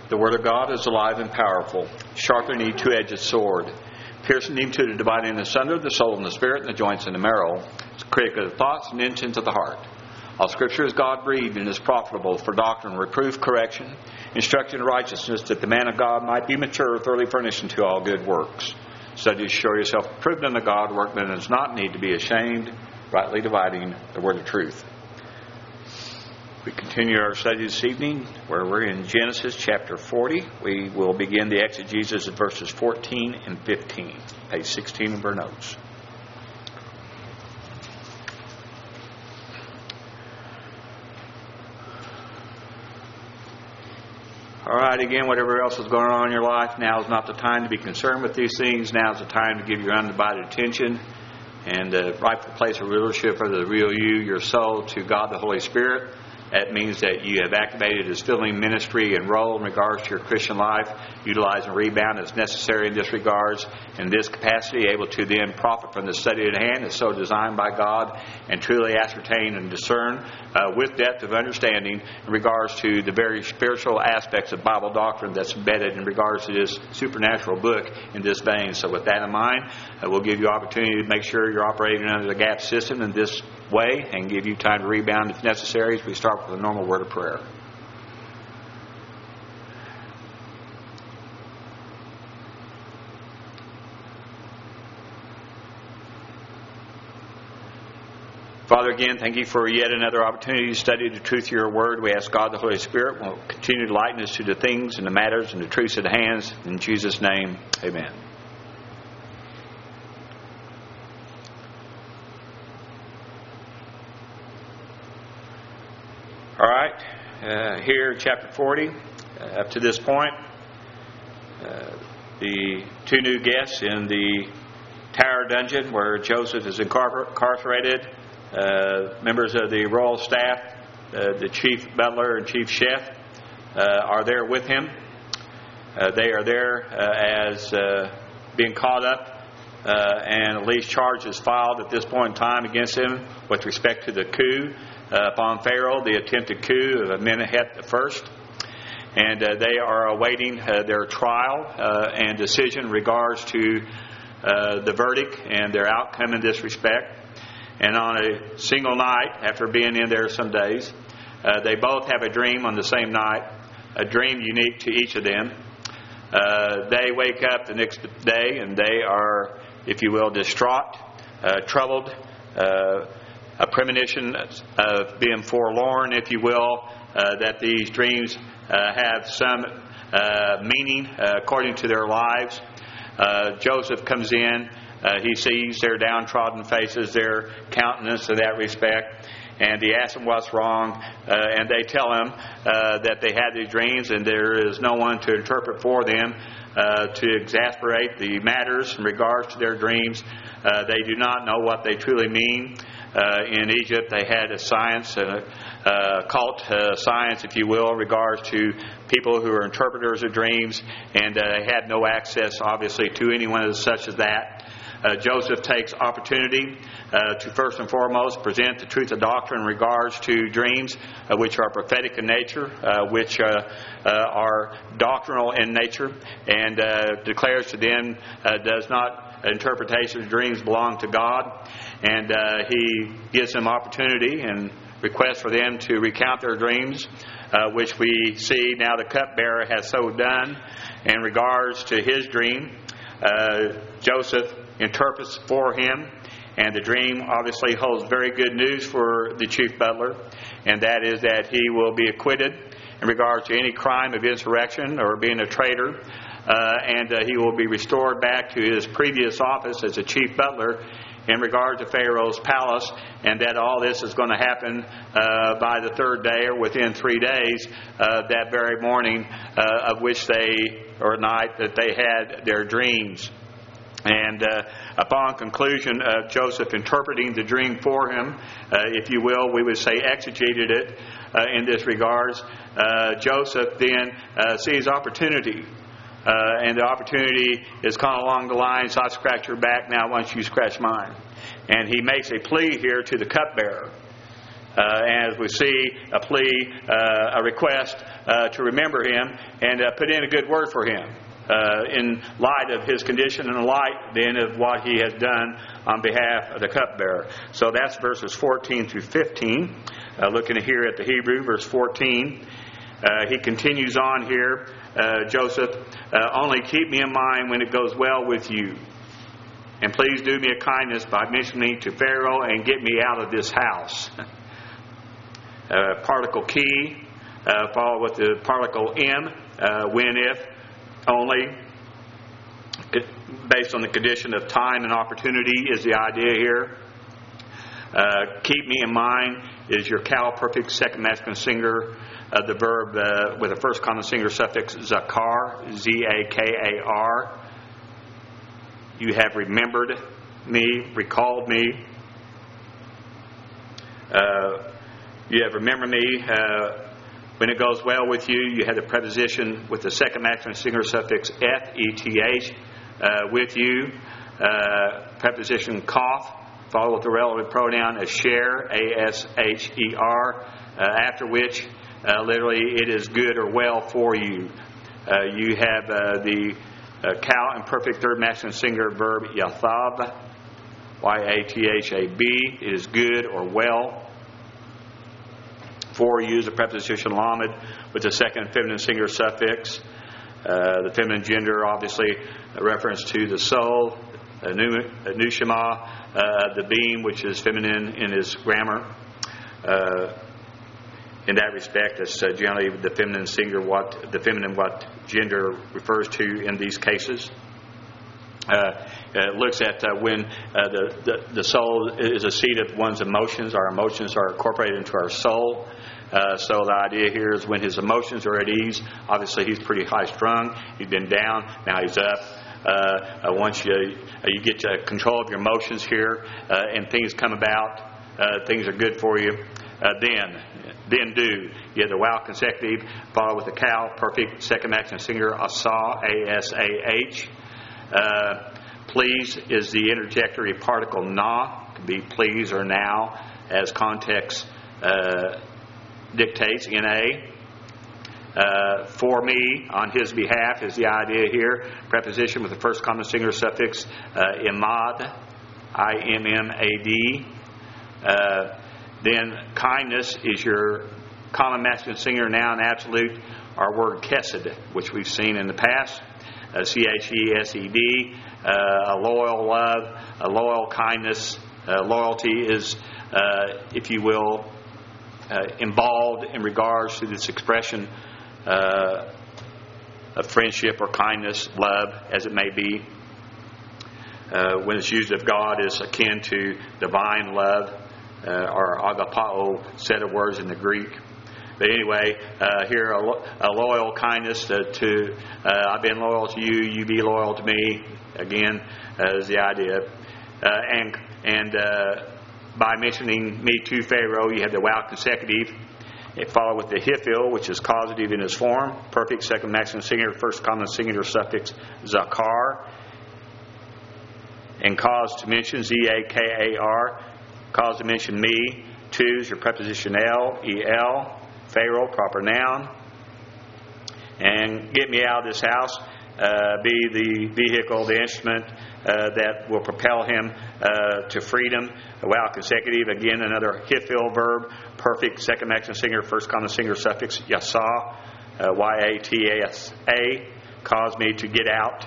The Word of God is alive and powerful, sharper than any two-edged sword, piercing even to the dividing asunder of the soul and the spirit and the joints and the marrow, critic of the thoughts and intents of the heart. All Scripture is God-breathed and is profitable for doctrine, reproof, correction, instruction in righteousness, that the man of God might be mature, thoroughly furnished unto all good works. Study to show yourself approved unto God, workman that does not need to be ashamed, rightly dividing the word of truth. We continue our study this evening where we're in Genesis chapter 40. We will begin the exegesis of verses 14 and 15, page 16 of our notes. All right, again, whatever else is going on in your life, now is not the time to be concerned with these things. Now is the time to give your undivided attention and the rightful place of rulership of the real you, your soul, to God the Holy Spirit. That means that you have activated His filling ministry and role in regards to your Christian life, utilizing rebound as necessary in this regards. In this capacity, able to then profit from the study at hand as so designed by God, and truly ascertain and discern with depth of understanding in regards to the very spiritual aspects of Bible doctrine that's embedded in regards to this supernatural book in this vein. So with that in mind, we'll give you opportunity to make sure you're operating under the GAP system in this way and give you time to rebound if necessary as we start with a normal word of prayer. Father, again, thank you for yet another opportunity to study the truth of your word. We ask God the Holy Spirit will continue to lighten us to the things and the matters and the truths at hand. In Jesus' name, amen. All right, here chapter 40, up to this point, the two new guests in the tower dungeon where Joseph is incarcerated, members of the royal staff, the chief butler and chief chef are there with him. They are there as being caught up and at least charges filed at this point in time against him with respect to the coup upon Pharaoh, the attempted coup of Amenhotep I. And they are awaiting their trial and decision in regards to the verdict and their outcome in this respect. And on a single night, after being in there some days, they both have a dream on the same night, a dream unique to each of them. They wake up the next day and they are, if you will, distraught, troubled, a premonition of being forlorn, if you will, that these dreams have some meaning according to their lives. Joseph comes in. He sees their downtrodden faces, their countenance in that respect, and he asks them what's wrong, and they tell him that they had these dreams and there is no one to interpret for them to exasperate the matters in regards to their dreams. They do not know what they truly mean. In Egypt, they had a science, a cult science, if you will, in regards to people who are interpreters of dreams, and they had no access, obviously, to anyone such as that. Joseph takes opportunity to first and foremost present the truth of doctrine in regards to dreams, which are prophetic in nature, which are doctrinal in nature, and declares to them does not interpretation of dreams belong to God. And he gives them opportunity and requests for them to recount their dreams, which we see now the cupbearer has so done in regards to his dream. Joseph interprets for him, and the dream obviously holds very good news for the chief butler, and that is that he will be acquitted in regards to any crime of insurrection or being a traitor, and he will be restored back to his previous office as a chief butler in regard to Pharaoh's palace, and that all this is going to happen by the third day or within 3 days that very morning of which they, or night, that they had their dreams. And upon conclusion of Joseph interpreting the dream for him, if you will, we would say exegeted it in this regards, Joseph then sees opportunity. And the opportunity is kind of along the lines, I scratch your back now once you scratch mine. And he makes a plea here to the cupbearer And as we see, a plea, a request to remember him and put in a good word for him in light of his condition and in light then of what he has done on behalf of the cupbearer. So that's verses 14 through 15. Looking here at the Hebrew, verse 14. He continues on here, Joseph, only keep me in mind when it goes well with you. And please do me a kindness by mentioning me to Pharaoh and get me out of this house. Particle key, followed with the particle M, when, if, only. Based on the condition of time and opportunity is the idea here. Keep me in mind is your cal perfect second masculine singular of the verb with a first common singular suffix zakar, Z-A-K-A-R. You have remembered me, recalled me. You have remembered me. When it goes well with you, you have the preposition with the second masculine singular suffix F-E-T-H with you. Preposition kaf, followed with the relative pronoun asher, A-S-H-E-R, after which literally it is good or well for you. You have the cal imperfect third masculine singular verb yathab, Y-A-T-H-A-B. It is good or well. For you is a preposition lamed with the second feminine singular suffix. The feminine gender, obviously, a reference to the soul, nushama, the beam, which is feminine in his grammar. In that respect, that's generally the feminine singular, what gender refers to in these cases. It looks at when the soul is a seat of one's emotions. Our emotions are incorporated into our soul. So the idea here is when his emotions are at ease, obviously he's pretty high strung. He's been down, now he's up. Once you get control of your emotions here and things come about, things are good for you, then do. You have the wow consecutive, followed with the cal perfect second masculine singular asah, A-S-A-H. Please is the interjectory particle na. It could be please or now, as context dictates, N-A. For me, on his behalf, is the idea here. Preposition with the first common singular suffix imad, I-M-M-A-D. Then kindness is your common masculine singular noun absolute, our word chesed, which we've seen in the past. C-H-E-S-E-D, a loyal love, a loyal kindness. Loyalty is, if you will, involved in regards to this expression of friendship or kindness, love, as it may be. When it's used of God, is akin to divine love, or agapao set of words in the Greek. But anyway, here a loyal kindness to I've been loyal to you, you be loyal to me. Again, is the idea. And by mentioning me to Pharaoh, you have the wow consecutive. It followed with the hifil, which is causative in its form. Perfect second masculine singular, first common singular suffix zakar. And cause to mention, Z-A-K-A-R. Cause to mention me. To is your preposition L, E-L. Pharaoh, proper noun. And get me out of this house. Be the vehicle, the instrument that will propel him to freedom. Wow consecutive, again another hifil verb, perfect second masculine singular, first common singular suffix yasa, Y-A-T-A-S-A, cause me to get out.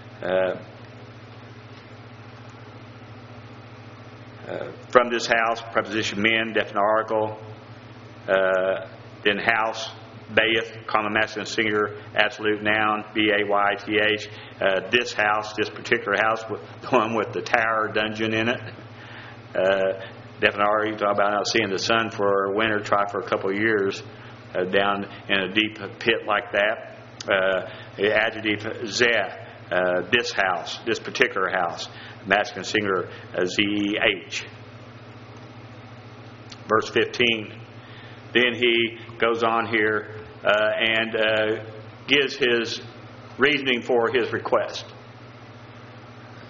From this house, preposition men, definite article. Then house, bayeth, common masculine singular, absolute noun, B-A-Y-T-H. This house, this particular house, the one with the tower dungeon in it. Definite article, talk about not seeing the sun for a winter, try for a couple of years down in a deep pit like that. The adjective zeh, this house, this particular house, masculine singular, Z-E-H. Verse 15. Then he goes on here and gives his reasoning for his request.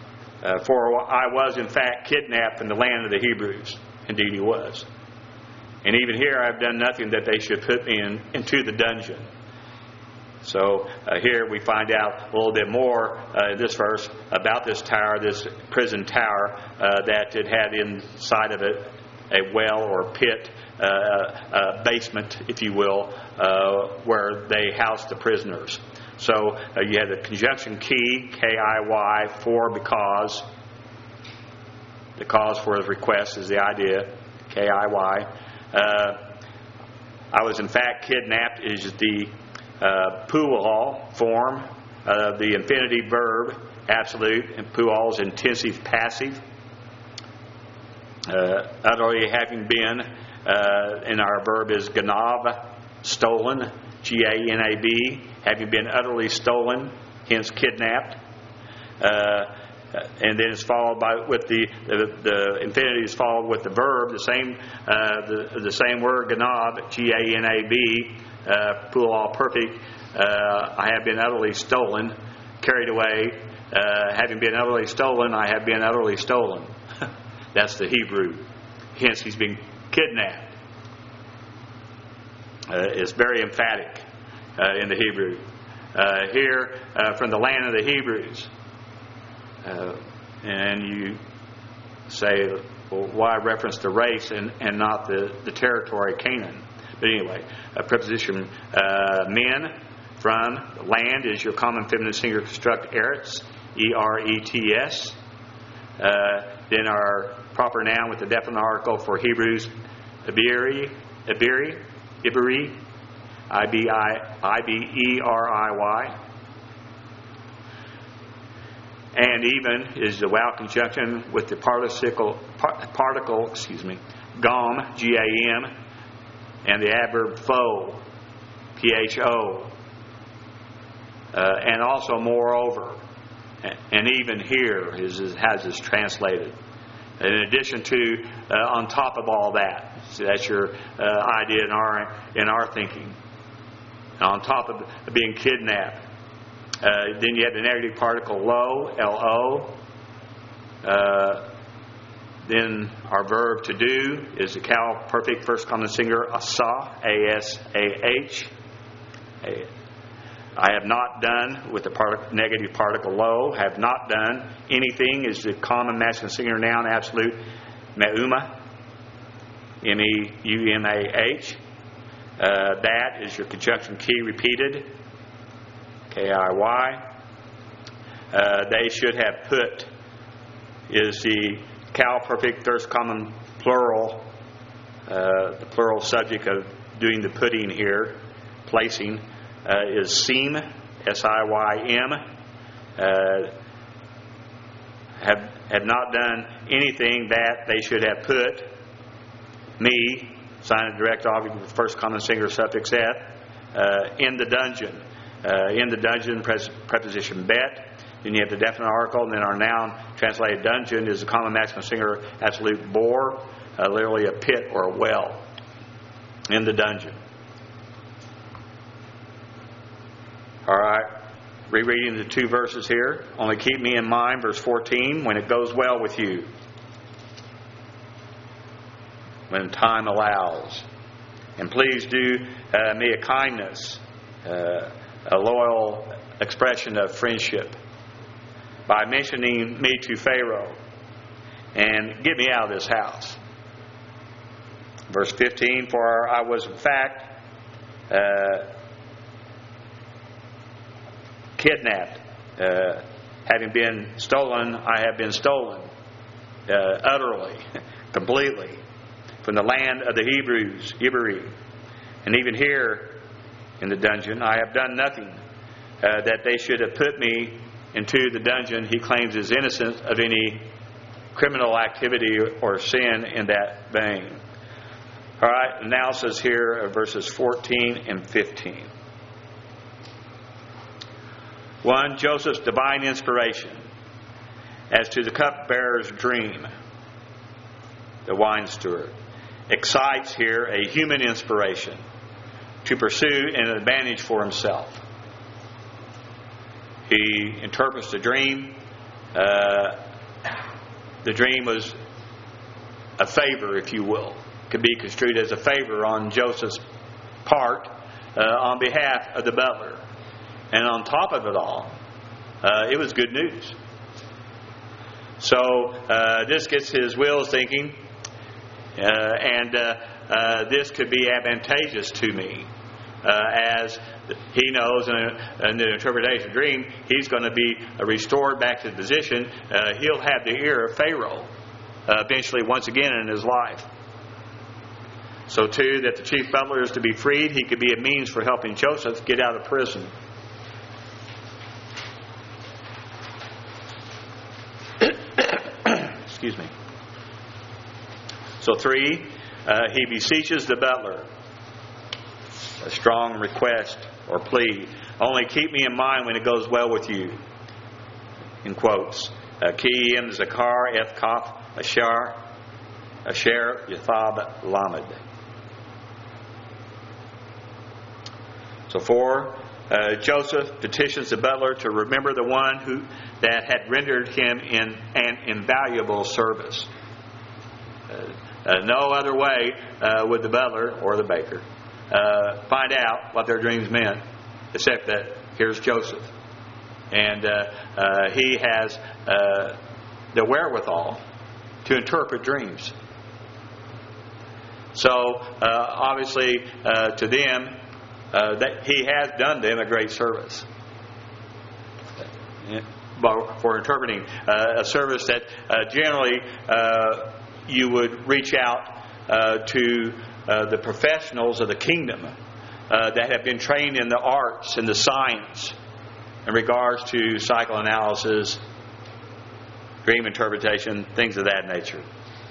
For I was in fact kidnapped from the land of the Hebrews. Indeed he was. And even here I've done nothing that they should put me into the dungeon. So here we find out a little bit more in this verse about this tower, this prison tower, that it had inside of it a well or pit, a basement, if you will, where they housed the prisoners. So you have the conjunction key, K-I-Y, for because. The cause for his request is the idea, K-I-Y. I was in fact kidnapped is the pual form of the infinitive verb, absolute, and pual is intensive passive. Utterly having been, and our verb is ganav, stolen, G-A-N-A-B, having been utterly stolen, hence kidnapped. And then it's followed by with the infinitive is followed with the verb, the same word, ganab, G-A-N-A-B, pual perfect. I have been utterly stolen, carried away. Having been utterly stolen, I have been utterly stolen. That's the Hebrew. Hence, he's been kidnapped. It's very emphatic in the Hebrew. Here, from the land of the Hebrews. And you say, well, why reference the race and not the territory Canaan? But anyway, preposition men, from, land is your common feminine singular construct eretz, E-R-E-T-S. Then our proper noun with the definite article for Hebrews, Iberi, I-B-E-R-I-Y. And even is the wow conjunction with the particle, gam, G-A-M, and the adverb pho, P-H-O. And also moreover. And even here has this translated. In addition to, on top of all that. So that's your idea in our thinking. On top of being kidnapped. Then you have the negative particle lo, L-O. Then our verb to do is the cal perfect first common singular asa, A-S-A-H. I have not done with the negative particle lo. Have not done. Anything is the common masculine singular noun absolute me'uma, M-E-U-M-A-H. That is your conjunction key repeated. K-I-Y. They should have put is the cal perfect first common plural, the plural subject of doing the putting here, placing, is seem, S-I-Y-M. Have not done anything that they should have put me, sign of direct object with first common singular suffix at, in the dungeon. In the dungeon, preposition bet. Then you have the definite article, and then our noun translated dungeon is the common masculine singular absolute bore, literally a pit or a well. In the dungeon. All right. Rereading the two verses here. Only keep me in mind, verse 14, when it goes well with you. When time allows. And please do me a kindness. A loyal expression of friendship by mentioning me to Pharaoh and get me out of this house. Verse 15, for I was in fact kidnapped. Having been stolen, I have been stolen utterly, completely from the land of the Hebrews, Iberi. And even here in the dungeon, I have done nothing that they should have put me into the dungeon. He claims is innocent of any criminal activity or sin in that vein. All right, analysis here of verses 14 and 15. 1. Joseph's divine inspiration as to the cupbearer's dream, the wine steward, excites here a human inspiration to pursue an advantage for himself. He interprets the dream. The dream was a favor, if you will. could be construed as a favor on Joseph's part on behalf of the butler. And on top of it all, it was good news. So this gets his wheels thinking, and this could be advantageous to me, as he knows in the interpretation of the dream, he's going to be restored back to the position. He'll have the ear of Pharaoh eventually once again in his life. So too, that the chief butler is to be freed. He could be a means for helping Joseph get out of prison. Excuse me. So 3, he beseeches the butler. A strong request or plea. Only keep me in mind when it goes well with you. In quotes. Kiyim, Zakar, Ethkaf, Asher, Yathab, Lamed. So 4, Joseph petitions the butler to remember the one that had rendered him in an invaluable service. No other way would the butler or the baker find out what their dreams meant, except that here's Joseph. And he has the wherewithal to interpret dreams. So, obviously, to them, that he has done them a great service for interpreting a service that generally you would reach out to the professionals of the kingdom that have been trained in the arts and the science in regards to psychoanalysis, dream interpretation, things of that nature.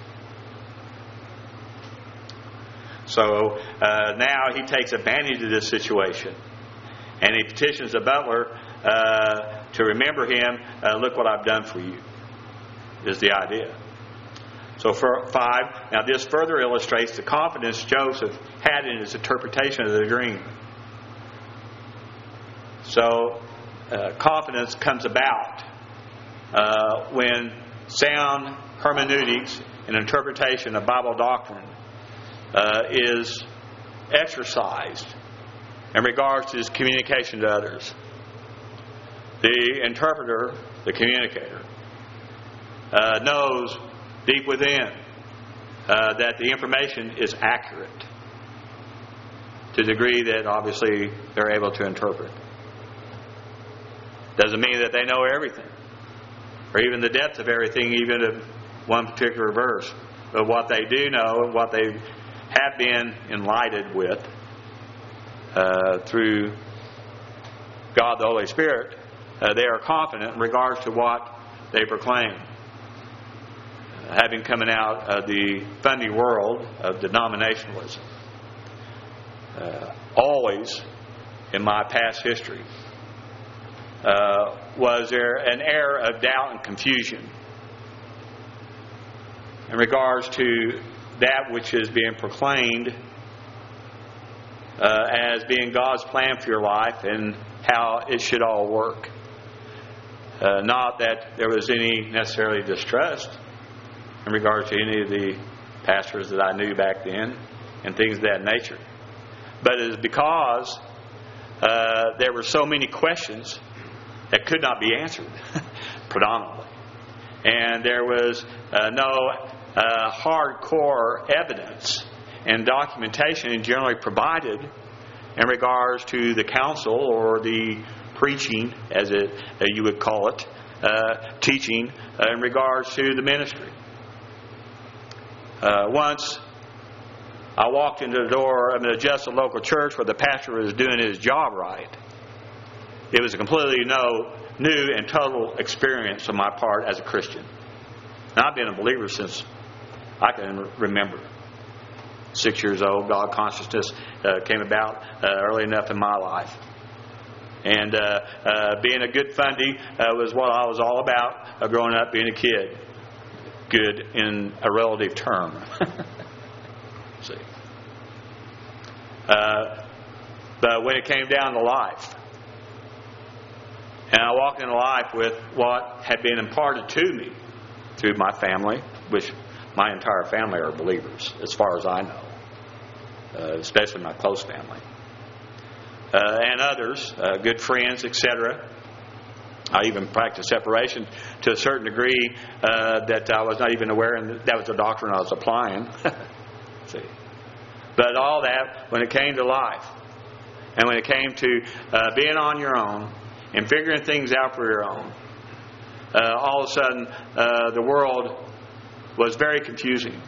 So now he takes advantage of this situation, and he petitions the butler to remember him. Look what I've done for you, is the idea. So for 5, now this further illustrates the confidence Joseph had in his interpretation of the dream. So confidence comes about when sound hermeneutics and interpretation of Bible doctrine is exercised in regards to his communication to others. The interpreter, the communicator, knows deep within that the information is accurate to the degree that obviously they're able to interpret. Doesn't mean that they know everything, or even the depth of everything, even of one particular verse. But what they do know, and what they have been enlightened with through God the Holy Spirit, they are confident in regards to what they proclaim. Having coming out of the funny world of denominationalism, always in my past history, was there an air of doubt and confusion in regards to that which is being proclaimed as being God's plan for your life and how it should all work. Not that there was any necessarily distrust in regards to any of the pastors that I knew back then and things of that nature. But it is because there were so many questions that could not be answered, predominantly. And there was no hardcore evidence and documentation generally provided in regards to the counsel or the preaching, as you would call it, teaching in regards to the ministry. Once I walked into the door of an adjusted local church where the pastor was doing his job right. It was a completely new and total experience on my part as a Christian. And I've been a believer since I can remember. 6 years old, God consciousness came about early enough in my life. And being a good fundy was what I was all about growing up, being a kid. Good in a relative term. See. But when it came down to life, and I walked into life with what had been imparted to me through my family, which my entire family are believers, as far as I know, especially my close family. And others, good friends, etc. I even practiced separation to a certain degree that I was not even aware, and that was the doctrine I was applying. See, but all that, when it came to life, and when it came to being on your own and figuring things out for your own, all of a sudden the world was very confusing.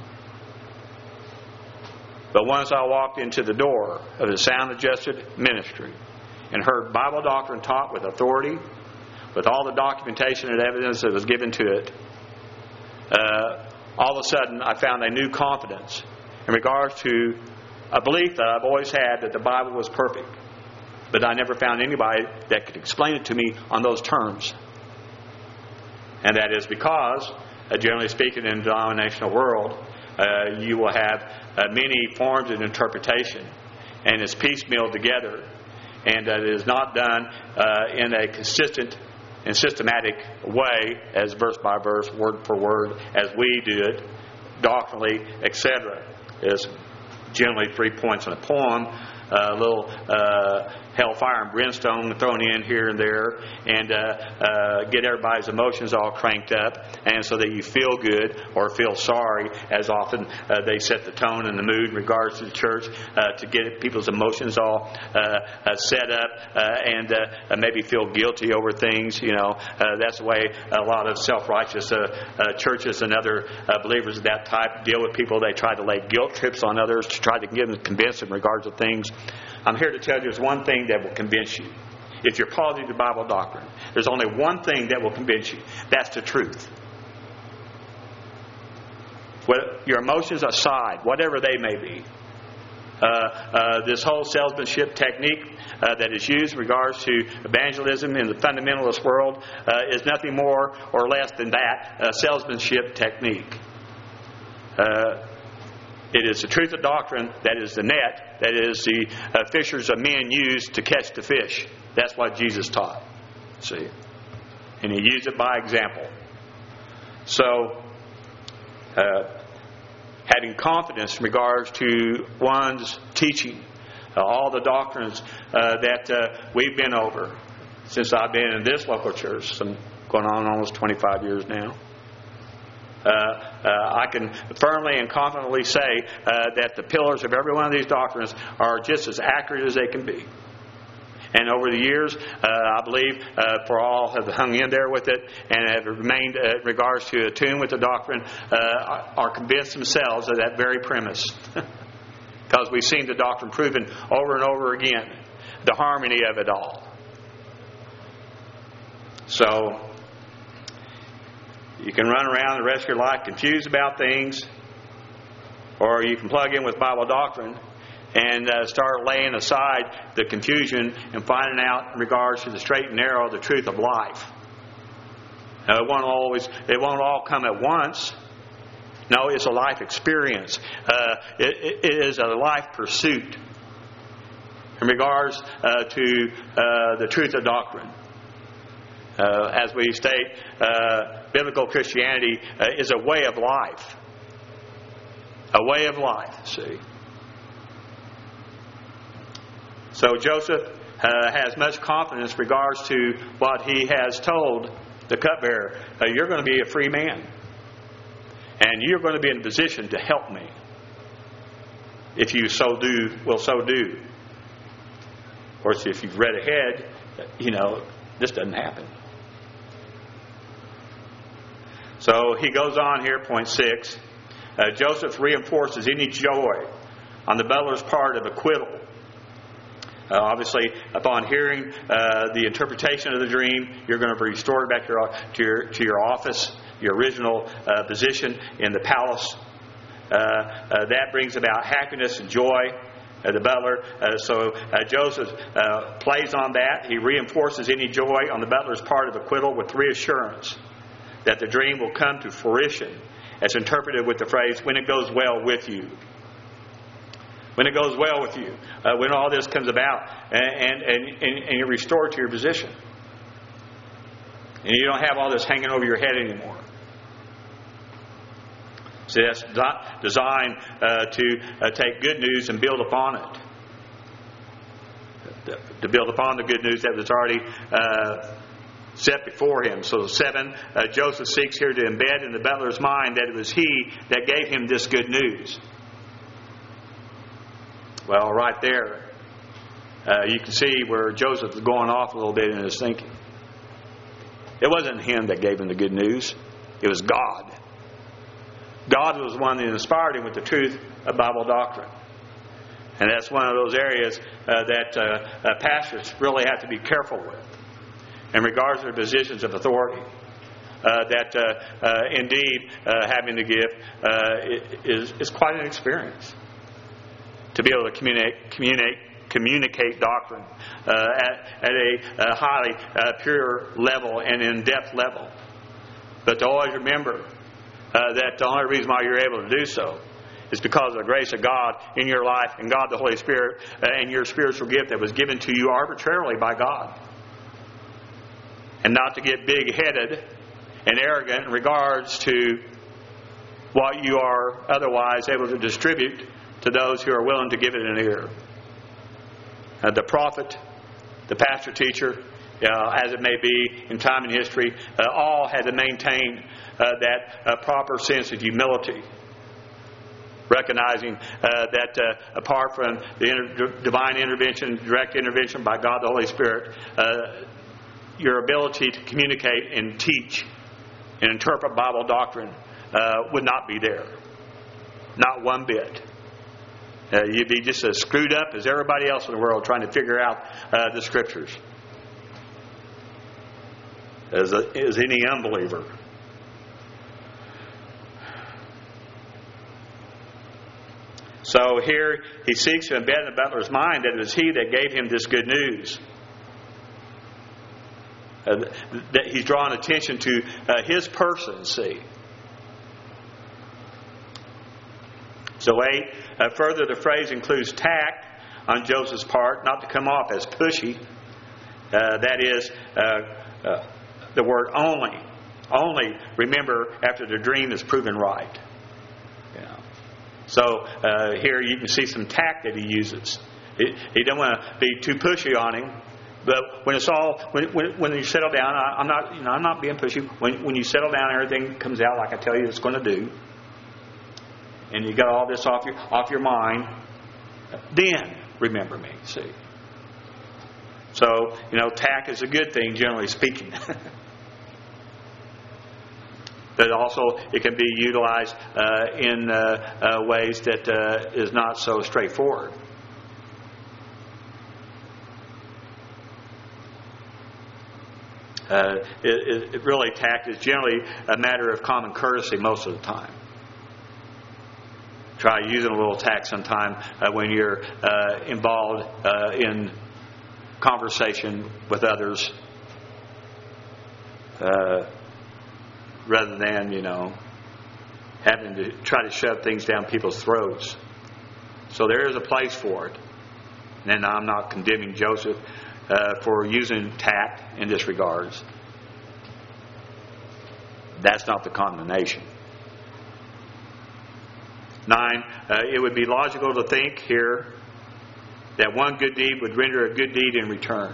But once I walked into the door of the Sound Adjusted ministry and heard Bible doctrine taught with authority, with all the documentation and evidence that was given to it, all of a sudden I found a new confidence in regards to a belief that I've always had that the Bible was perfect. But I never found anybody that could explain it to me on those terms. And that is because, generally speaking, in the denominational world, you will have many forms of interpretation, and it's piecemeal together, and it is not done in a consistent and systematic way, as verse by verse, word for word, as we do it, doctrinally, etc. It's generally 3 points in a poem, a little hellfire and brimstone thrown in here and there, and get everybody's emotions all cranked up, and so that you feel good or feel sorry, as often they set the tone and the mood in regards to the church to get people's emotions all set up and maybe feel guilty over things. That's the way a lot of self-righteous churches and other believers of that type deal with people. They try to lay guilt trips on others to try to get them convinced in regards to things. I'm here to tell you there's one thing that will convince you. If you're positive to Bible doctrine, there's only one thing that will convince you. That's the truth. Your emotions aside, whatever they may be, this whole salesmanship technique that is used in regards to evangelism in the fundamentalist world is nothing more or less than that, salesmanship technique. It is the truth of doctrine that is the net, that is the fishers of men use to catch the fish. That's what Jesus taught. See? And He used it by example. So, having confidence in regards to one's teaching, all the doctrines that we've been over since I've been in this local church, going on almost 25 years now. I can firmly and confidently say that the pillars of every one of these doctrines are just as accurate as they can be. And over the years, I believe, for all have hung in there with it and have remained in regards to attuned with the doctrine, are convinced themselves of that very premise. Because we've seen the doctrine proven over and over again, the harmony of it all. So, you can run around the rest of your life confused about things, or you can plug in with Bible doctrine and start laying aside the confusion and finding out in regards to the straight and narrow, the truth of life. It won't all come at once. No, it's a life experience. It is a life pursuit in regards to the truth of doctrine. As we state, biblical Christianity is a way of life. A way of life, see. So Joseph has much confidence in regards to what he has told the cupbearer. You're going to be a free man. And you're going to be in a position to help me. If you so do, will so do. Of course, if you've read ahead, this doesn't happen. So he goes on here, point 6. Joseph reinforces any joy on the butler's part of acquittal. Obviously, upon hearing the interpretation of the dream, you're going to be restored back to your office, your original position in the palace. That brings about happiness and joy. The butler. So Joseph plays on that. He reinforces any joy on the butler's part of acquittal with reassurance that the dream will come to fruition, as interpreted with the phrase, when it goes well with you. When it goes well with you. When all this comes about and you're restored to your position. And you don't have all this hanging over your head anymore. See, that's designed to take good news and build upon it. To build upon the good news that was already set before him. So 7, Joseph seeks here to embed in the butler's mind that it was he that gave him this good news. Well, right there, you can see where Joseph is going off a little bit in his thinking. It wasn't him that gave him the good news. It was God. God was the one that inspired him with the truth of Bible doctrine. And that's one of those areas that pastors really have to be careful with in regards to their positions of authority. Indeed, having the gift is quite an experience to be able to communicate doctrine at a highly pure level and in-depth level. But to always remember that the only reason why you're able to do so is because of the grace of God in your life and God the Holy Spirit and your spiritual gift that was given to you arbitrarily by God. And not to get big-headed and arrogant in regards to what you are otherwise able to distribute to those who are willing to give it an ear. The prophet, the pastor teacher, as it may be in time and history, all had to maintain that proper sense of humility. Recognizing that apart from the divine intervention, direct intervention by God the Holy Spirit, your ability to communicate and teach and interpret Bible doctrine would not be there. Not one bit. You'd be just as screwed up as everybody else in the world trying to figure out the Scriptures. As any unbeliever. So here he seeks to embed in the butler's mind that it was he that gave him this good news. That he's drawing attention to his person, see. So 8, further the phrase includes tact on Joseph's part, not to come off as pushy. That is, the word only. Only, remember, after the dream is proven right. So here you can see some tact that he uses. He doesn't want to be too pushy on him, but when it's all when you settle down, I'm not being pushy. When you settle down, everything comes out like I tell you it's going to do, and you got all this off your mind. Then remember me. See. So tact is a good thing, generally speaking. But also it can be utilized in ways that is not so straightforward. It really, tact is generally a matter of common courtesy most of the time. Try using a little tact sometime when you're involved in conversation with others. Rather than, having to try to shove things down people's throats. So there is a place for it. And I'm not condemning Joseph for using tact in this regards. That's not the condemnation. 9, it would be logical to think here that one good deed would render a good deed in return.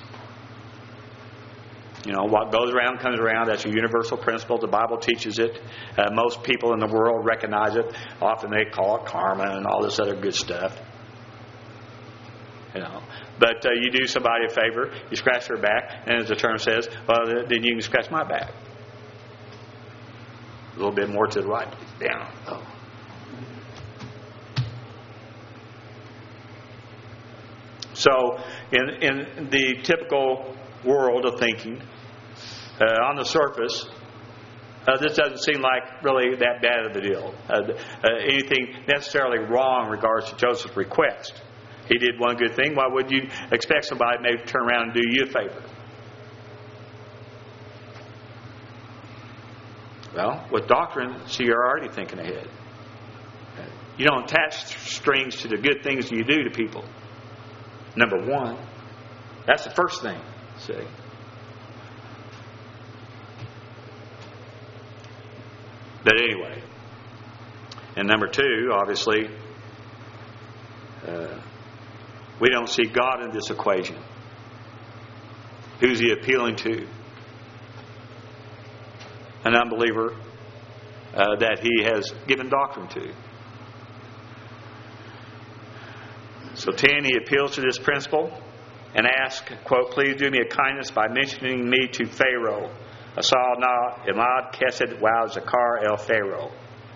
What goes around comes around. That's a universal principle. The Bible teaches it. Most people in the world recognize it. Often they call it karma and all this other good stuff. But you do somebody a favor, you scratch their back, and as the term says, well, then you can scratch my back. A little bit more to the right. Down. Oh. So, in the typical world of thinking, on the surface, this doesn't seem like really that bad of a deal. Anything necessarily wrong in regards to Joseph's request. He did one good thing. Why would you expect somebody maybe to turn around and do you a favor? Well, with doctrine, see, you're already thinking ahead. You don't attach strings to the good things you do to people. Number one. That's the first thing. See? But anyway, And number two, obviously, we don't see God in this equation. Who's he appealing to? An unbeliever that he has given doctrine to. So 10, he appeals to this principle and asks, quote, please do me a kindness by mentioning me to Pharaoh. Asal na imad kesed wow zakar el Pharaoh.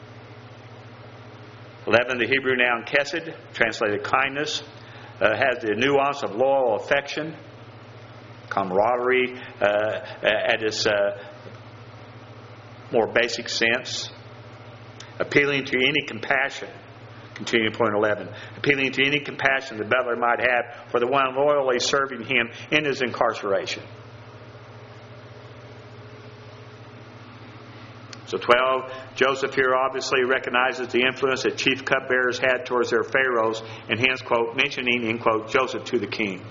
11, the Hebrew noun kesed, translated kindness, has the nuance of loyal affection, camaraderie at its more basic sense. Appealing to any compassion. Continuing point 11. Appealing to any compassion the butler might have for the one loyally serving him in his incarceration. So 12, Joseph here obviously recognizes the influence that chief cupbearers had towards their pharaohs, and hence, quote, mentioning, end quote, Joseph to the king.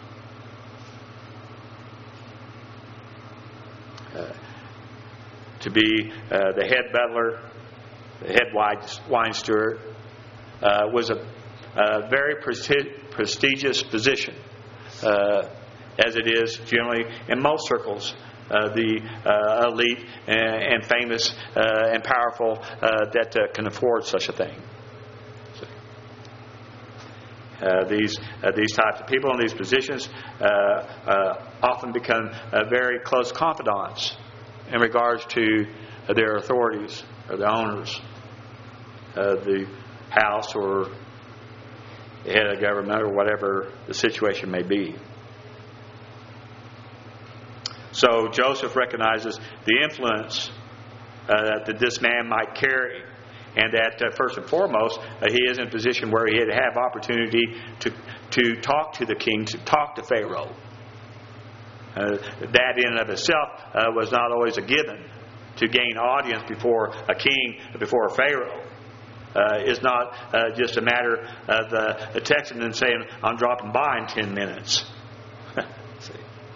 To be the head butler, the head wine steward, was a very prestigious position, as it is generally in most circles. The elite and famous and powerful that can afford such a thing. These types of people in these positions often become very close confidants in regards to their authorities or the owners of the house or the head of government or whatever the situation may be. So Joseph recognizes the influence that this man might carry, and that first and foremost he is in a position where he'd have opportunity to talk to the king, to talk to Pharaoh. That in and of itself was not always a given. To gain audience before a king, before a Pharaoh, is not just a matter of texting and saying, I'm dropping by in 10 minutes. See.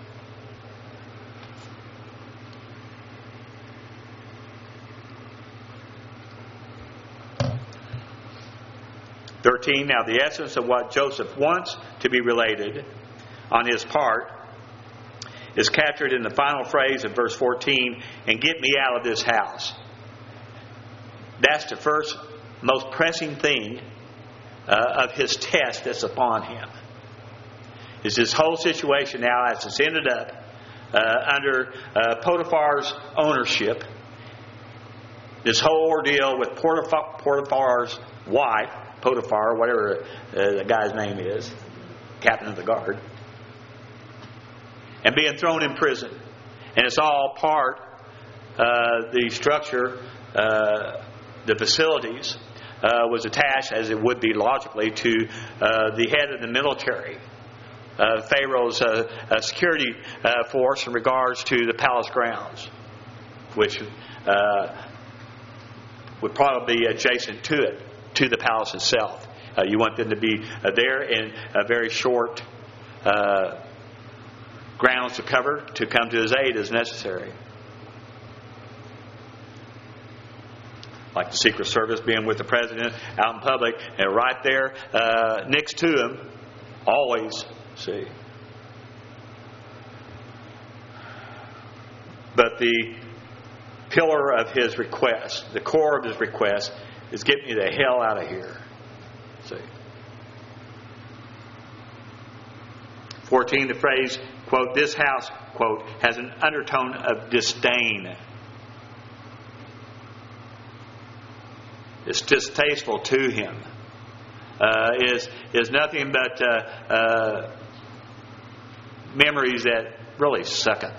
(13) Now the essence of what Joseph wants to be related on his part is captured in the final phrase of verse 14, and get me out of this house. That's the first most pressing thing of his test that's upon him. Is this whole situation now as it's ended up under Potiphar's ownership. This whole ordeal with Potiphar's wife, Potiphar, whatever the guy's name is, captain of the guard, and being thrown in prison. And it's all part, the structure, the facilities, was attached, as it would be logically, to the head of the military, Pharaoh's security force in regards to the palace grounds, which would probably be adjacent to it, to the palace itself. You want them to be there in a very short grounds to cover, to come to his aid as necessary. Like the Secret Service being with the president out in public, and right there next to him, always, see. But the pillar of his request, the core of his request, is get me the hell out of here. See. 14, the phrase, quote, this house, quote, has an undertone of disdain. It's distasteful to him. Is nothing but memories that really sucketh.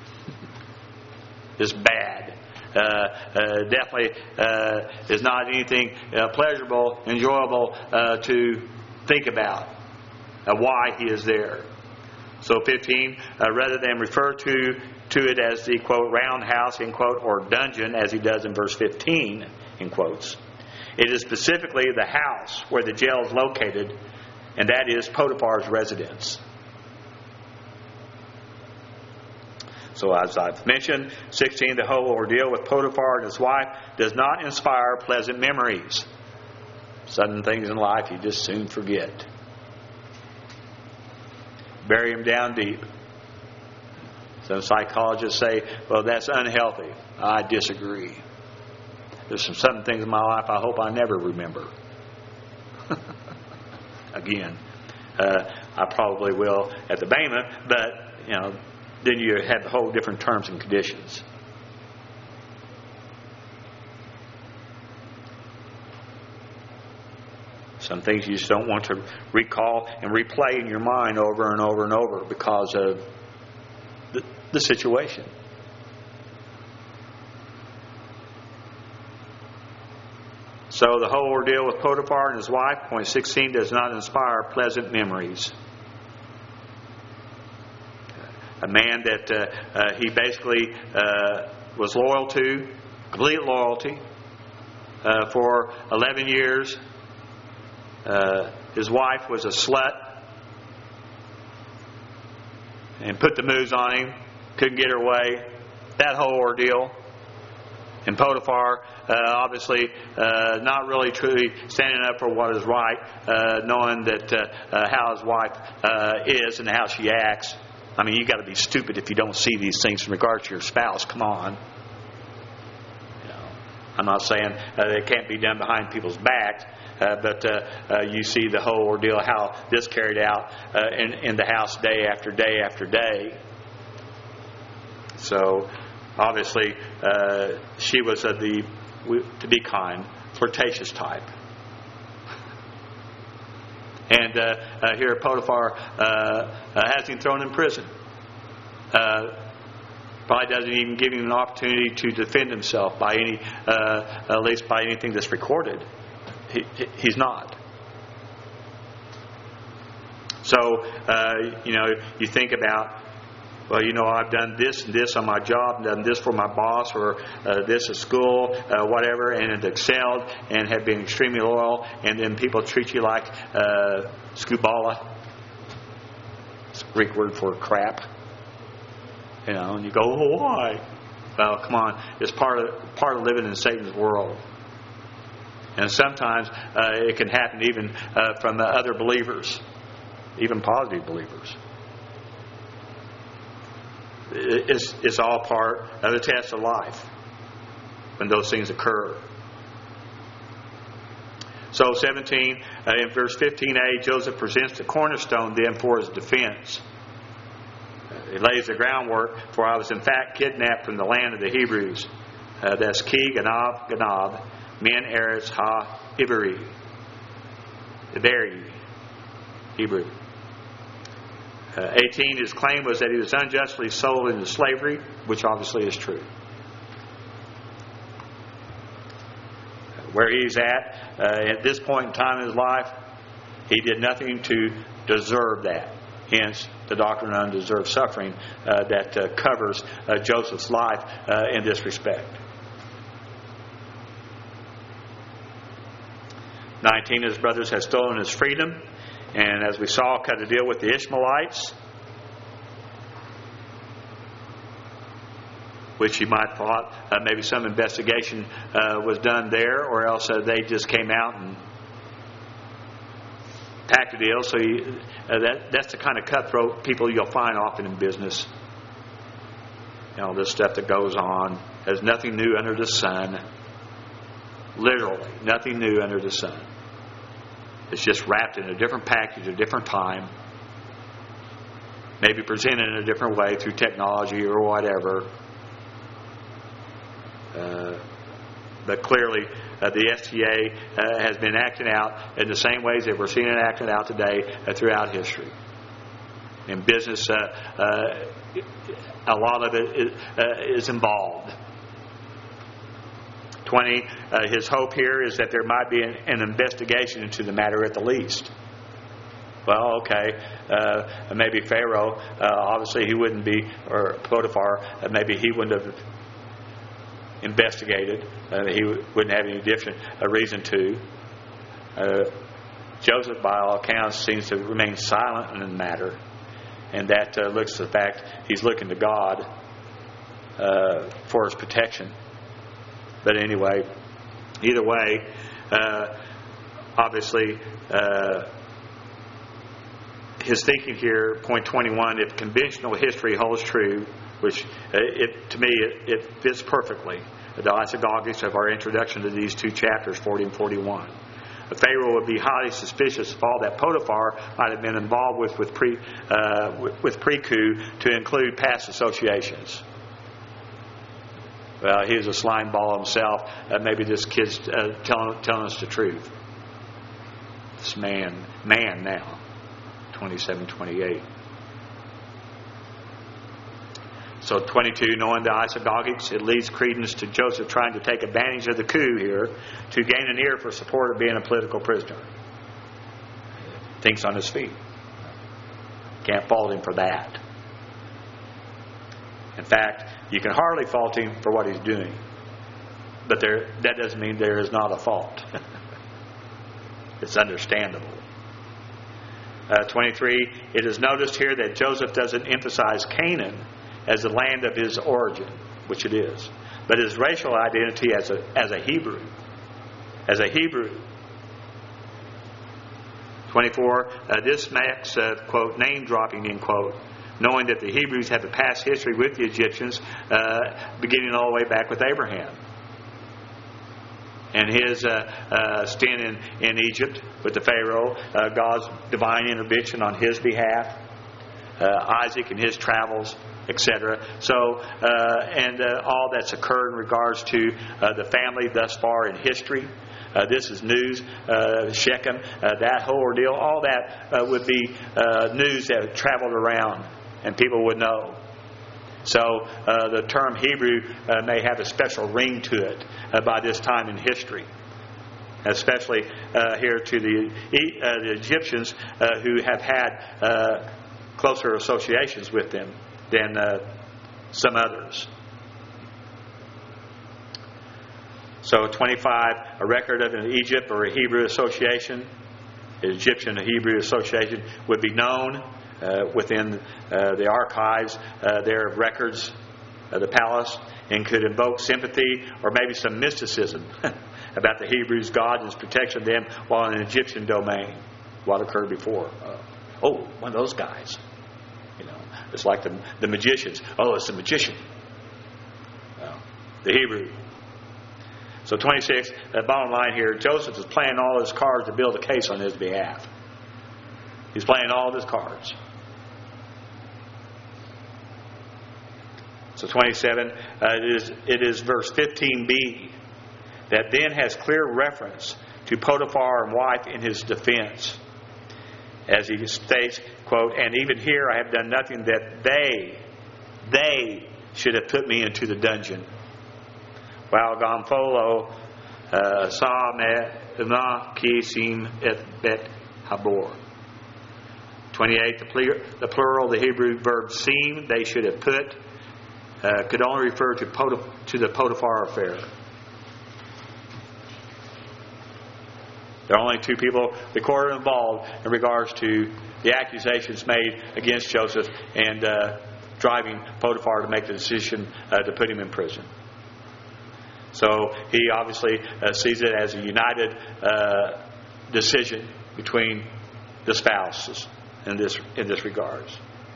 Is bad. Definitely is not anything pleasurable, enjoyable to think about. Why he is there. So 15, rather than refer to it as the, quote, roundhouse, end quote, or dungeon, as he does in verse 15, in quotes, it is specifically the house where the jail is located, and that is Potiphar's residence. So as I've mentioned, 16, the whole ordeal with Potiphar and his wife does not inspire pleasant memories. Sudden things in life you just soon forget. Bury them down deep. Some psychologists say, well, that's unhealthy. I disagree. There's some sudden things in my life I hope I never remember. Again, I probably will at the Bema, but, then you have the whole different terms and conditions. Some things you just don't want to recall and replay in your mind over and over and over because of the situation. So the whole ordeal with Potiphar and his wife, point 16, does not inspire pleasant memories. A man that he basically was loyal to, complete loyalty, for 11 years. His wife was a slut and put the moves on him, couldn't get her way. That whole ordeal. And Potiphar, obviously, not really truly standing up for what is right, knowing that how his wife is and how she acts. I mean, you got to be stupid if you don't see these things in regard to your spouse. Come on. I'm not saying it can't be done behind people's backs, but you see the whole ordeal, how this carried out in the house day after day after day. So, obviously, she was of the, to be kind, flirtatious type. And here Potiphar has him thrown in prison. Probably doesn't even give him an opportunity to defend himself by any, at least by anything that's recorded. He's not. So, you think about, well, I've done this and this on my job, done this for my boss, or this at school, whatever, and have excelled and have been extremely loyal, and then people treat you like skubala. It's a Greek word for crap. And you go, oh, why? Well, come on. It's part of living in Satan's world. And sometimes it can happen even from other believers, even positive believers. It's all part of the test of life when those things occur. So 17, in verse 15a, Joseph presents the cornerstone then for his defense. He lays the groundwork, for I was in fact kidnapped from the land of the Hebrews. That's Ki, Ganab, Min, Eretz, Ha, Iberi. Iberi, Hebrew. 18, his claim was that he was unjustly sold into slavery, which obviously is true. Where he's at this point in time in his life, he did nothing to deserve that. Hence, the doctrine of undeserved suffering that covers Joseph's life in this respect. 19, his brothers had stolen his freedom. And as we saw, cut a deal with the Ishmaelites, which you might have thought maybe some investigation was done there, or else they just came out and packed a deal. So that's the kind of cutthroat people you'll find often in business. This stuff that goes on. There's nothing new under the sun. Literally, nothing new under the sun. It's just wrapped in a different package, a different time. Maybe presented in a different way through technology or whatever. But clearly, the STA has been acting out in the same ways that we're seeing it acting out today throughout history. In business, a lot of it is involved. 20, his hope here is that there might be an investigation into the matter at the least. Well, okay, maybe Pharaoh, obviously he wouldn't be, or Potiphar, maybe he wouldn't have investigated. He wouldn't have any different reason to. Joseph, by all accounts, seems to remain silent in the matter. And that looks to the fact he's looking to God for his protection. But anyway, either way, obviously, his thinking here, point 21, if conventional history holds true, which to me it fits perfectly, the isagogics of our introduction to these two chapters, 40 and 41. Pharaoh would be highly suspicious of all that Potiphar might have been involved with pre-coup, to include past associations. Well, he was a slime ball himself. Maybe this kid's telling us the truth. This man now, 27, 28. So 22, knowing the isagogics, it leads credence to Joseph trying to take advantage of the coup here to gain an ear for support of being a political prisoner. Thinks on his feet. Can't fault him for that. In fact, you can hardly fault him for what he's doing. But that doesn't mean there is not a fault. It's understandable. 23, it is noticed here that Joseph doesn't emphasize Canaan as the land of his origin, which it is, but his racial identity as a Hebrew. As a Hebrew. 24, this smacks of, quote, name dropping, end quote, knowing that the Hebrews have a past history with the Egyptians, beginning all the way back with Abraham and his stint in Egypt with the Pharaoh, God's divine intervention on his behalf, Isaac and his travels, etc. So, all that's occurred in regards to the family thus far in history. This is news. Shechem, that whole ordeal, all that would be news that traveled around and people would know. So the term Hebrew may have a special ring to it by this time in history, especially here to the Egyptians who have had closer associations with them than some others. So 25, a record of an Egypt or a Hebrew association, Egyptian and Hebrew association, would be known within the archives there of records of the palace, and could invoke sympathy or maybe some mysticism about the Hebrews' God and his protection of them while in an Egyptian domain. What occurred before? One of those guys. It's like the magicians. It's the magician. The Hebrew. So 26, bottom line here, Joseph is playing all his cards to build a case on his behalf. He's playing all of his cards. So 27, it is verse 15b that then has clear reference to Potiphar and wife in his defense. As he states, quote, and even here I have done nothing that they should have put me into the dungeon. While Gonfolo sa me na kisim et bet habor. 28, the plural, the Hebrew verb seem, they should have put, could only refer to the Potiphar affair. There are only two people recorded involved in regards to the accusations made against Joseph and driving Potiphar to make the decision to put him in prison. So he obviously sees it as a united decision between the spouses in this regards.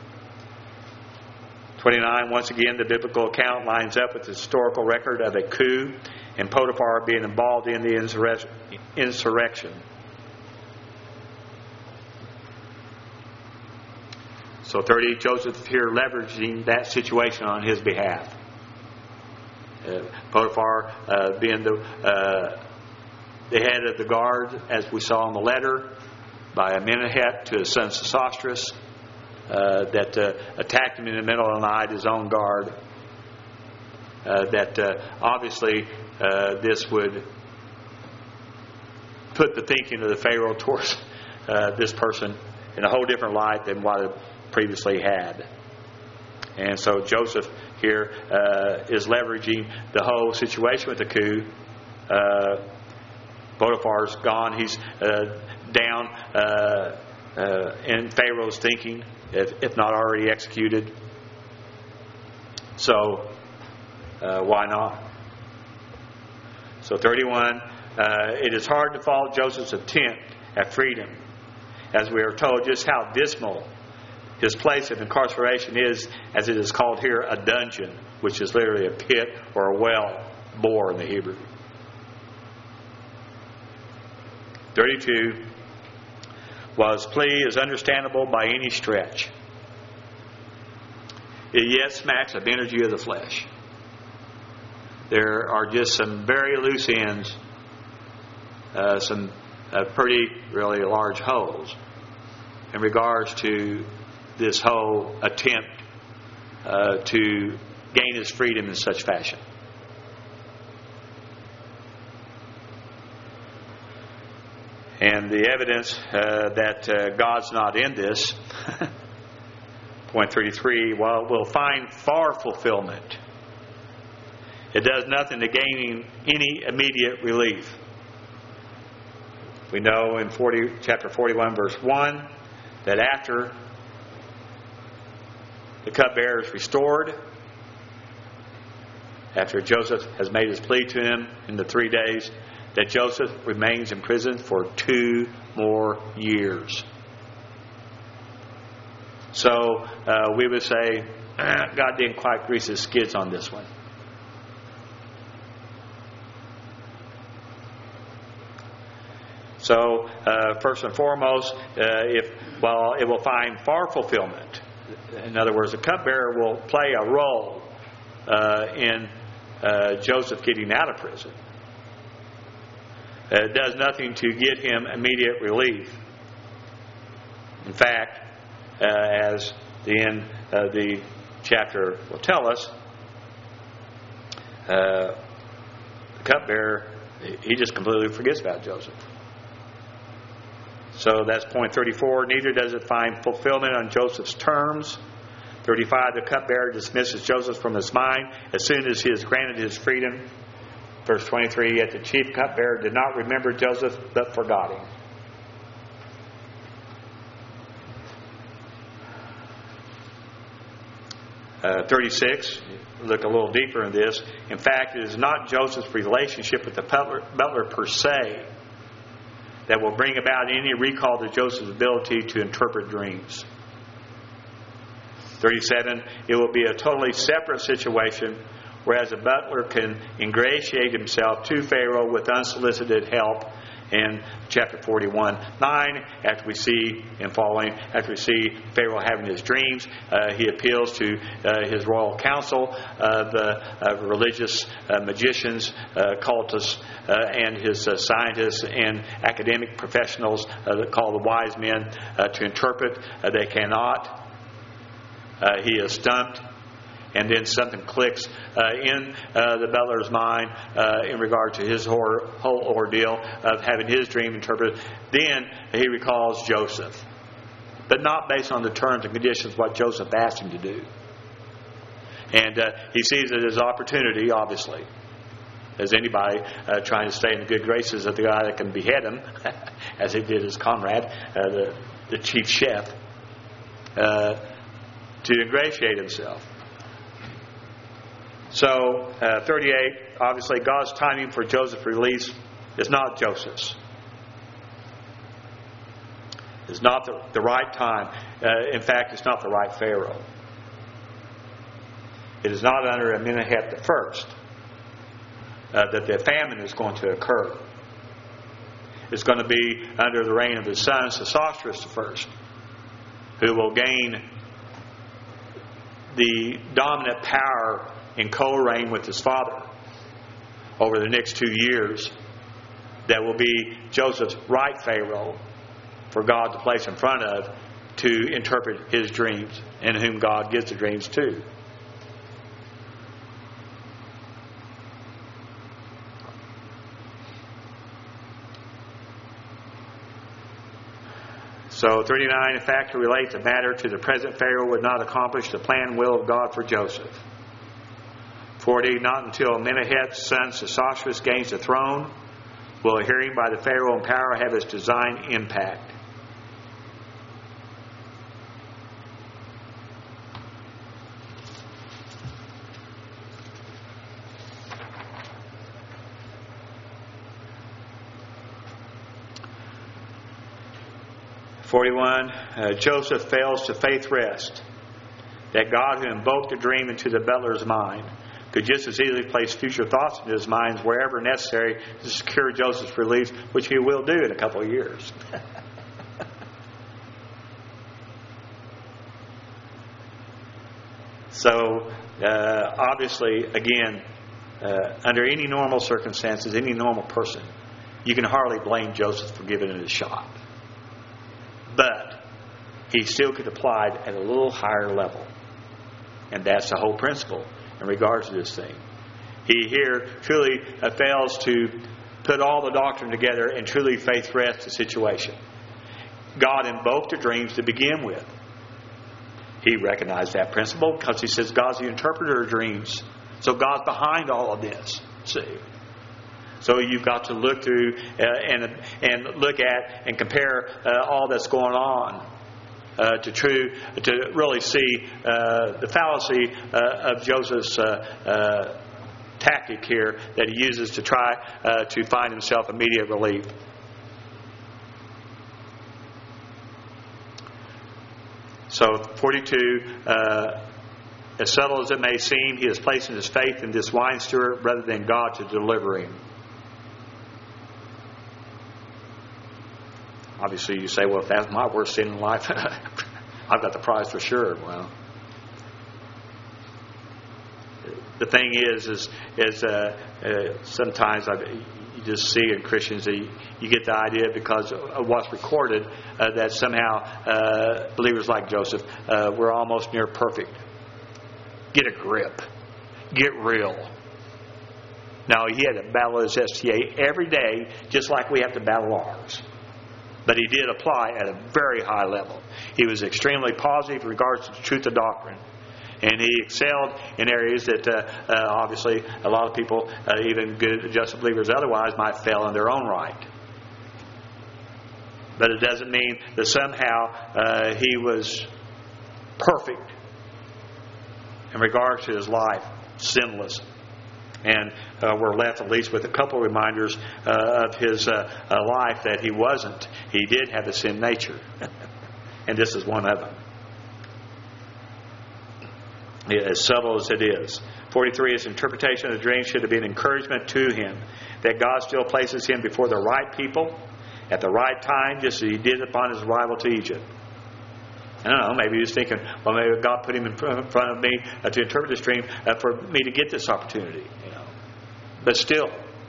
29, once again, the biblical account lines up with the historical record of a coup and Potiphar being involved in the insurrection. So 30, Joseph here leveraging that situation on his behalf. Potiphar being the head of the guard, as we saw in the letter, by Amenemhat to his son Sesostris, that attacked him in the middle of the night, his own guard. Obviously this would put the thinking of the Pharaoh towards this person in a whole different light than what it previously had. And so Joseph here is leveraging the whole situation with the coup. Potiphar's gone. He's down in Pharaoh's thinking, if not already executed. So Why not? So 31, it is hard to follow Joseph's attempt at freedom, as we are told just how dismal his place of incarceration is, as it is called here, a dungeon, which is literally a pit or a well bore in the Hebrew. 32, while his plea is understandable by any stretch, it yet smacks of energy of the flesh. There are just some very loose ends, some pretty really large holes in regards to this whole attempt to gain his freedom in such fashion. And the evidence that God's not in this, point 33, well, we'll find far fulfillment. It does nothing to gaining any immediate relief. We know in chapter 41, verse 1, that after the cupbearer is restored, after Joseph has made his plea to him in the 3 days, that Joseph remains in prison for 2 more years. So we would say God didn't quite grease his skids on this one. So first and foremost, it will find far fulfillment. In other words, the cupbearer will play a role in Joseph getting out of prison. It does nothing to get him immediate relief. In fact, as the end of the chapter will tell us, the cupbearer, he just completely forgets about Joseph. So that's point 34. Neither does it find fulfillment on Joseph's terms. 35. The cupbearer dismisses Joseph from his mind as soon as he has granted his freedom. Verse 23. Yet the chief cupbearer did not remember Joseph, but forgot him. Uh, 36. Look a little deeper in this. In fact, it is not Joseph's relationship with the butler per se that will bring about any recall to Joseph's ability to interpret dreams. 37, it will be a totally separate situation, whereas a butler can ingratiate himself to Pharaoh with unsolicited help in chapter 41. 9, after we see Pharaoh having his dreams, he appeals to his royal council, the religious magicians, cultists, and his scientists and academic professionals called the wise men to interpret. They cannot. He is stumped. And then something clicks in the butler's mind in regard to his whole ordeal of having his dream interpreted. Then he recalls Joseph, but not based on the terms and conditions what Joseph asked him to do. And he sees it as opportunity, obviously, as anybody trying to stay in the good graces of the guy that can behead him, as he did his comrade, the chief chef, to ingratiate himself. So, 38, obviously God's timing for Joseph's release is not Joseph's. It's not the right time. In fact, it's not the right Pharaoh. It is not under Amenhotep I that the famine is going to occur. It's going to be under the reign of his son, Sesostris I, who will gain the dominant power in co-reign with his father over the next 2 years. That will be Joseph's right Pharaoh for God to place in front of to interpret his dreams, and whom God gives the dreams to. So 39, in fact, to relate the matter to the present Pharaoh would not accomplish the plan and will of God for Joseph. 40, not until Amenhotep's son Sesostris gains the throne will a hearing by the Pharaoh in power have its design impact. 41, Joseph fails to faith rest. That God who invoked a dream into the butler's mind could just as easily place future thoughts into his mind wherever necessary to secure Joseph's release, which he will do in a couple of years. So, obviously, again, under any normal circumstances, any normal person, you can hardly blame Joseph for giving it a shot. But he still could apply it at a little higher level. And that's the whole principle in regards to this thing. He here truly fails to put all the doctrine together and truly faith rest the situation. God invoked the dreams to begin with. He recognized that principle because he says God's the interpreter of dreams. So God's behind all of this. See? So you've got to look through and look at and compare all that's going on to really see the fallacy of Joseph's tactic here that he uses to try to find himself immediate relief. So 42, as subtle as it may seem, he is placing his faith in this wine steward rather than God to deliver him. Obviously, you say, well, if that's my worst sin in life, I've got the prize for sure. Well, the thing is sometimes you just see in Christians that you get the idea because of what's recorded that somehow believers like Joseph were almost near perfect. Get a grip. Get real. Now, he had to battle his STA every day just like we have to battle ours. But he did apply at a very high level. He was extremely positive in regards to the truth of doctrine. And he excelled in areas that obviously a lot of people, even good adjusted believers otherwise, might fail in their own right. But it doesn't mean that somehow he was perfect in regards to his life, sinless. And we're left at least with a couple of reminders of his life that he wasn't. He did have a sin nature. And this is one of them. As subtle as it is. 43, his interpretation of the dream should have been encouragement to him. That God still places him before the right people at the right time, just as he did upon his arrival to Egypt. I don't know, maybe he was thinking, well, maybe God put him in front of me to interpret this dream for me to get this opportunity. You know. But still,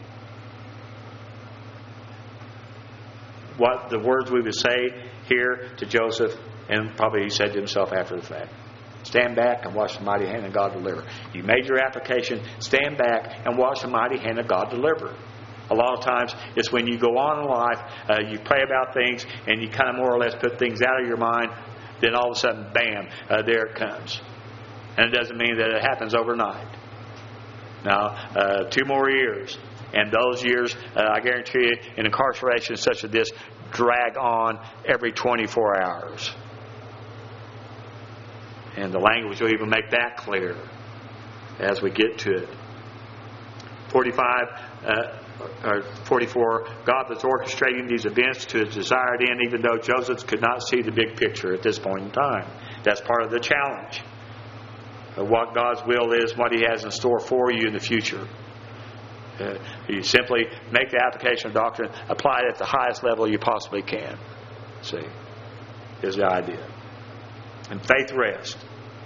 what the words we would say here to Joseph, and probably he said to himself after the fact, stand back and watch the mighty hand of God deliver. You made your application, stand back and watch the mighty hand of God deliver. A lot of times it's when you go on in life, you pray about things, and you kind of more or less put things out of your mind. Then all of a sudden, bam, there it comes. And it doesn't mean that it happens overnight. Now, 2 more years. And those years, I guarantee you, in incarceration such as this, drag on every 24 hours. And the language will even make that clear as we get to it. 44, God was orchestrating these events to his desired end, even though Joseph could not see the big picture at this point in time. That's part of the challenge of what God's will is, what he has in store for you in the future. You simply make the application of doctrine, apply it at the highest level you possibly can. See, is the idea. And faith rest.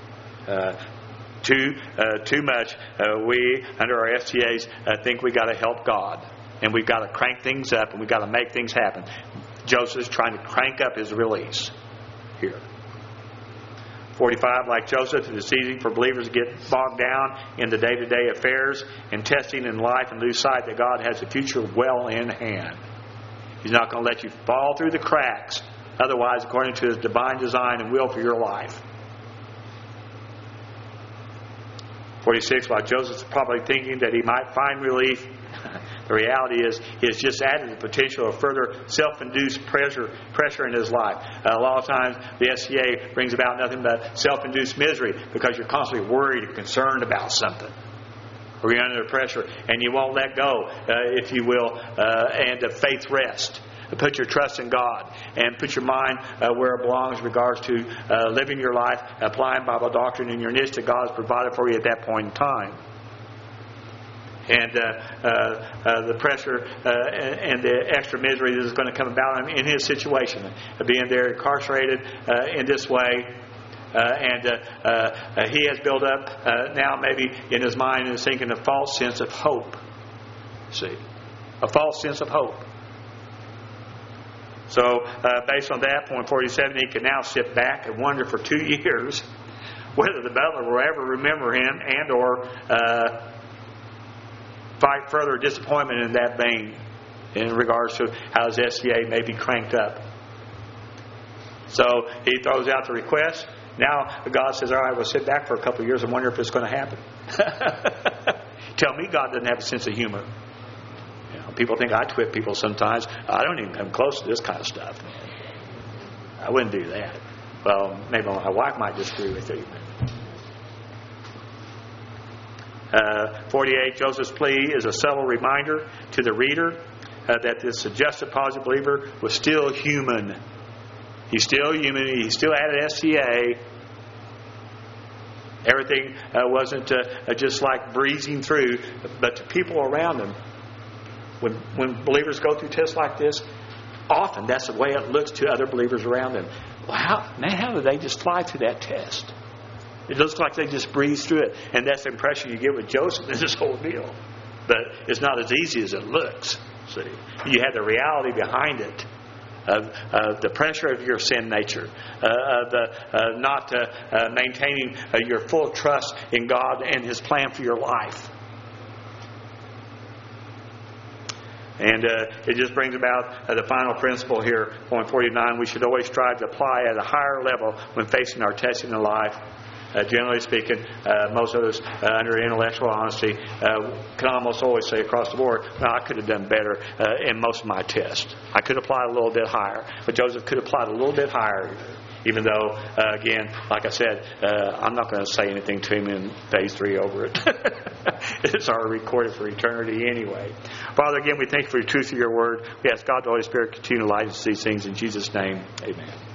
Too much we under our FTAs think we got to help God, and we've got to crank things up, and we've got to make things happen. Joseph's trying to crank up his release here. 45, like Joseph, it is easy for believers to get bogged down in the day-to-day affairs and testing in life and lose sight that God has the future well in hand. He's not going to let you fall through the cracks, otherwise according to his divine design and will for your life. 46, while Joseph's probably thinking that he might find relief, the reality is he has just added the potential of further self-induced pressure in his life. A lot of times the SCA brings about nothing but self-induced misery because you're constantly worried and concerned about something. Or you're under pressure and you won't let go, if you will, and faith rest. put your trust in God and put your mind where it belongs in regards to living your life, applying Bible doctrine in your niche that God has provided for you at that point in time. And the pressure and the extra misery that is going to come about in his situation, being there incarcerated in this way. He has built up now maybe in his mind and is thinking a false sense of hope. See, a false sense of hope. So based on that, point 47, he can now sit back and wonder for 2 years whether the butler will ever remember him and or fight further disappointment in that vein in regards to how his SCA may be cranked up. So he throws out the request. Now God says, all right, we'll sit back for a couple of years and wonder if it's going to happen. Tell me God doesn't have a sense of humor. You know, people think I twit people sometimes. I don't even come close to this kind of stuff. I wouldn't do that. Well, maybe my wife might disagree with you. 48, Joseph's plea is a subtle reminder to the reader that this suggested positive believer was still human. He's still human. He still had an SCA. Everything wasn't just like breezing through. But to people around him, when believers go through tests like this, often that's the way it looks to other believers around them. Wow, man, how did they just fly through that test? It looks like they just breezed through it. And that's the impression you get with Joseph in this whole deal. But it's not as easy as it looks. See, you have the reality behind it. Of the pressure of your sin nature, not maintaining your full trust in God and His plan for your life. And it just brings about the final principle here, point 49. We should always strive to apply at a higher level when facing our testing in life. Generally speaking, most of us under intellectual honesty can almost always say across the board, well, I could have done better in most of my tests. I could apply a little bit higher. But Joseph could apply a little bit higher, even though, again, like I said, I'm not going to say anything to him in phase 3 over it. It's already recorded for eternity anyway. Father, again, we thank you for the truth of your word. We ask God, the Holy Spirit, continue to light us these things in Jesus' name. Amen.